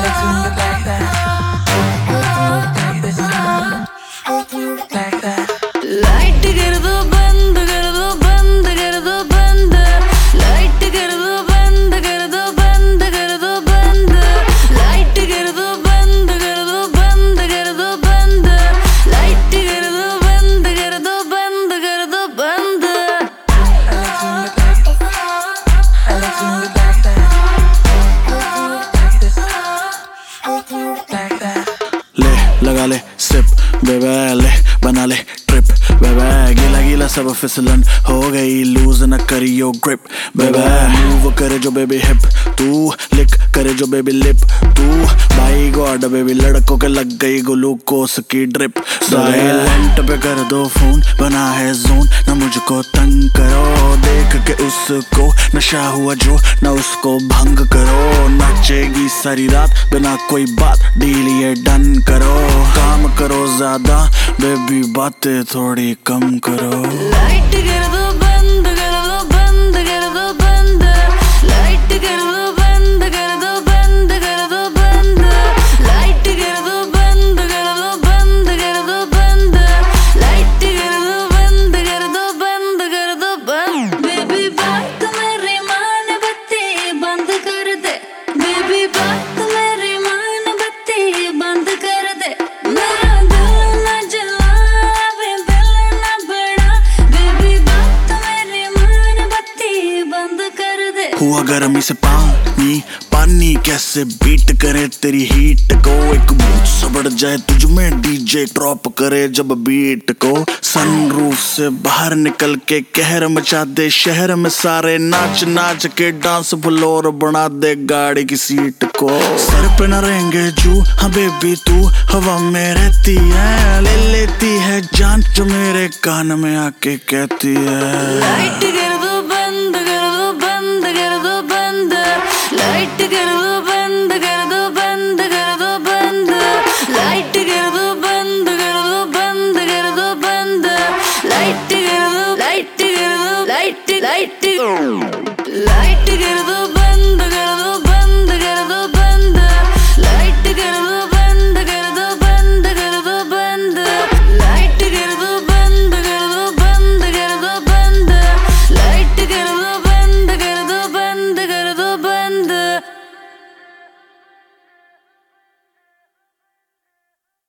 Light कर दो बंद कर दो बंद कर दो बंद, लाइट कर दो बंद कर दो बंद कर दो बंद, लाइट कर दो बंद कर दो बंद कर दो बंद, लाइट कर दो बंद कर दो बंद कर दो बंद। ले लगा ले सिप बेबे, ले बना ले ट्रिप बेबे, गीला गीला सब फिसलन हो गई, लूज न करियो ग्रिप बेबे। मूव करे जो बेबी हिप, तू लिक करे जो बेबी लिप, तू बाई गॉड बेबी लड़कों के लग गई ग्लूकोस की ड्रिप। साइलेंट पे कर दो फोन, बना है जोन, न मुझको तंग करो, देख के उसको नशा हुआ जो न उसको भंग करो। नाचेगी सारी रात बिना कोई बात, डील ये डन करो, काम करो ज्यादा बेबी बातें थोड़ी कम करो। लाइट कर दो बंद कर दो बंद कर दो बंद, लाइट कर दो बंद कर दो बंद कर दो बंद, लाइट कर दो बंद कर दो बंद कर दो बंद, लाइट कर दो बंद कर दो बंद कर दो बंद। बेबी बात मेरी मान बत्ती बंद कर दे, बेबी बात मेरी मान बत्ती बंद कर दे, मेरा दिल ना जलावे दिल ना बड़ा, बेबी बात मेरी मान बत्ती बंद कर दे। हुआ गर्मी से पानी पानी कैसे बीट करे तेरी हीट को, एक बूथ सा बढ़ जाए तुझ में डीजे ड्रॉप करे जब बीट को, सनरूफ से बाहर निकल के कहर मचा दे शहर में सारे, नाच नाच के डांस फ्लोर बना दे गाड़ी की सीट को। सर पे न रहेंगे जू, हाँ बेबी तू हवा में रहती है, ले लेती है जान जो मेरे कान में आके कहती है। लाइट कर दो बंद कर दो बंद कर दो बंद, लाइट कर दो बंद कर दो बंद कर दो बंद, लाइट कर दो बंद कर दो बंद कर दो बंद, लाइट कर दो लाइट कर दो लाइट लाइट लाइट